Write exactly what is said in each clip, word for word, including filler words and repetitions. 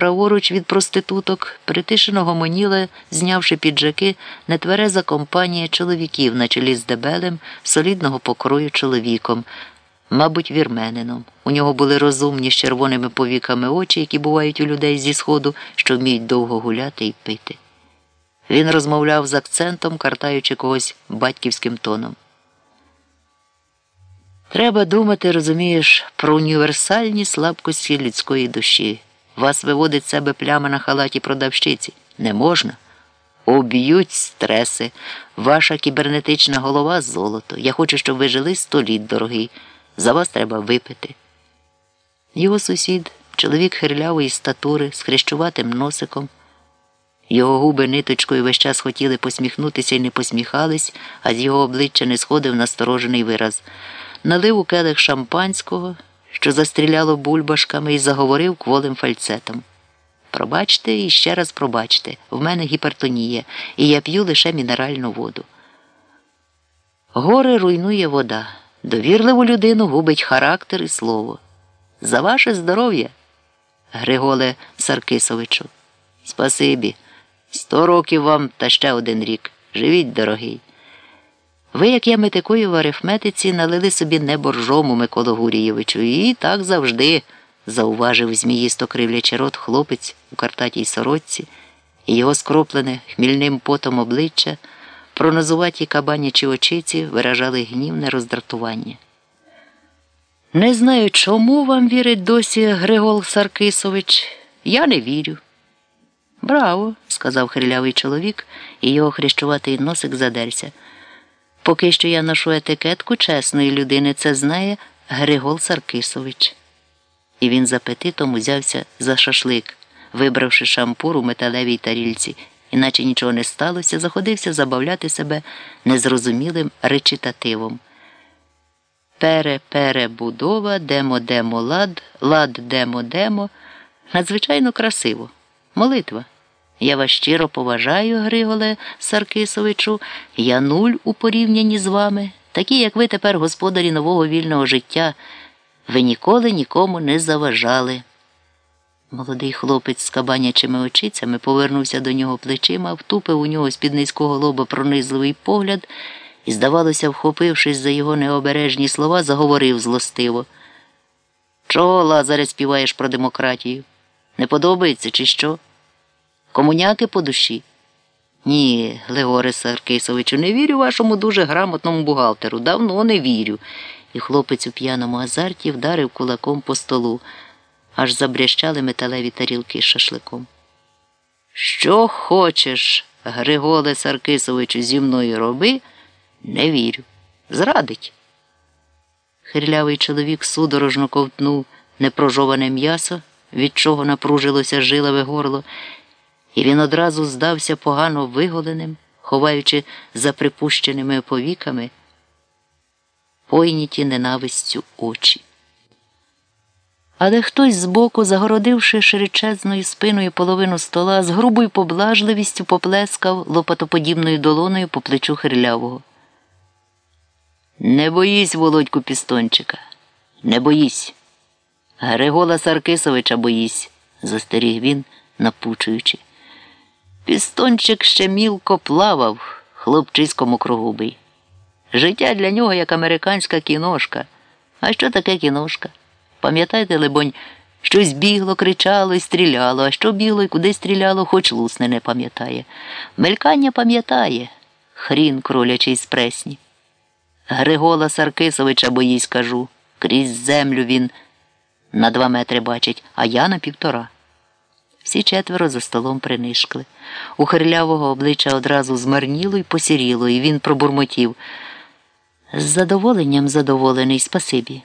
Праворуч від проституток притишено гомоніла, знявши піджаки, нетвереза компанія чоловіків на чолі з дебелим, солідного покрою чоловіком, мабуть, вірменином. У нього були розумні з червоними повіками очі, які бувають у людей зі Сходу, що вміють довго гуляти і пити. Він розмовляв з акцентом, картаючи когось батьківським тоном. Треба думати, розумієш, про універсальні слабкості людської душі. Вас виводить з себе пляма на халаті продавщиці. Не можна. Об'ють стреси. Ваша кібернетична голова – золото. Я хочу, щоб ви жили сто літ, дорогий. За вас треба випити. Його сусід, чоловік хирлявої статури, з хрещуватим носиком. Його губи ниточкою весь час хотіли посміхнутися і не посміхались, а з його обличчя не сходив насторожений вираз. Налив у келих шампанського, що застріляло бульбашками, і заговорив кволим фальцетом. Пробачте і ще раз пробачте, в мене гіпертонія, і я п'ю лише мінеральну воду. Гори руйнує вода, довірливу людину губить характер і слово. За ваше здоров'я, Григоле Саркисовичу. Спасибі. Сто років вам та ще один рік. Живіть, дорогий. Ви, як я метикую в арифметиці, налили собі не боржому, Миколо Гурійовичу, і так завжди, зауважив зміїсто кривлячи рот хлопець у картатій сорочці, і його скроплене хмільним потом обличчя, пронозуваті кабанячі очиці виражали гнівне роздратування. Не знаю, чому вам вірить досі Григол Саркисович. Я не вірю. Браво, сказав хирлявий чоловік, і його хрещуватий носик задерся. Поки що я ношу етикетку чесної людини, це знає Григол Саркисович. І він з апетитом узявся за шашлик, вибравши шампур у металевій тарільці, іначе нічого не сталося, заходився забавляти себе незрозумілим речитативом. Пере-перебудова, демо-демо лад, лад-демо-демо. Надзвичайно красиво. Молитва. Я вас щиро поважаю, Григоле Саркисовичу, я нуль у порівнянні з вами. Такі, як ви тепер господарі нового вільного життя, ви ніколи нікому не заважали. Молодий хлопець з кабанячими очицями повернувся до нього плечима, втупив у нього з-під низького лоба пронизливий погляд і, здавалося, вхопившись за його необережні слова, заговорив злостиво. Чого, Лазаре, співаєш про демократію? Не подобається чи що? Комуняки по душі? Ні, Григоре Саркисовичу, не вірю вашому дуже грамотному бухгалтеру. Давно не вірю. І хлопець у п'яному азарті вдарив кулаком по столу. Аж забрящали металеві тарілки з шашликом. Що хочеш, Григоле Саркисовичу, зі мною роби? Не вірю. Зрадить. Хирлявий чоловік судорожно ковтнув непрожоване м'ясо, від чого напружилося жилове горло, і він одразу здався погано виголеним, ховаючи за припущеними повіками пойняті ненавистю очі. Але хтось збоку, загородивши широчезною спиною половину стола, з грубою поблажливістю поплескав лопатоподібною долоною по плечу хирлявого. Не боїсь, Володьку Пістончика, не боїсь. Григола Саркисовича боїсь, застеріг він, напучуючи. Пістончик ще мілко плавав, хлопчисько мокрогубий. Життя для нього як американська кіношка. А що таке кіношка? Пам'ятаєте, либонь, щось бігло, кричало і стріляло, а що бігло і куди стріляло, хоч лусне не пам'ятає. Мелькання пам'ятає, хрін кролячий з пресні. Григола Саркисовича боїсь, кажу, крізь землю він на два метри бачить, а я на півтора. Всі четверо за столом принишкли. У хирлявого обличчя одразу змарніло й посіріло, і він пробурмотів. З задоволенням задоволений, спасибі.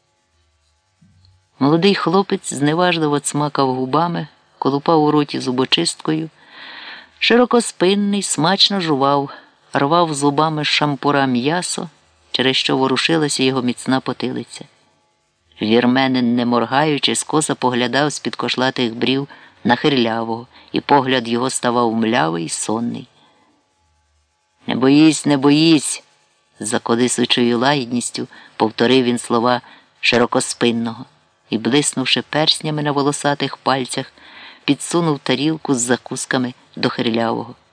Молодий хлопець зневажливо цмакав губами, колупав у роті зубочисткою. Широкоспинний, смачно жував, рвав зубами з шампура м'ясо, через що ворушилася його міцна потилиця. Вірменин, не моргаючи, скоса поглядав з-під кошлатих брів на хирлявого, і погляд його ставав млявий й сонний. «Не боїсь, не боїсь!» – за колисучою лагідністю повторив він слова широкоспинного і, блиснувши перснями на волосатих пальцях, підсунув тарілку з закусками до Хирлявого.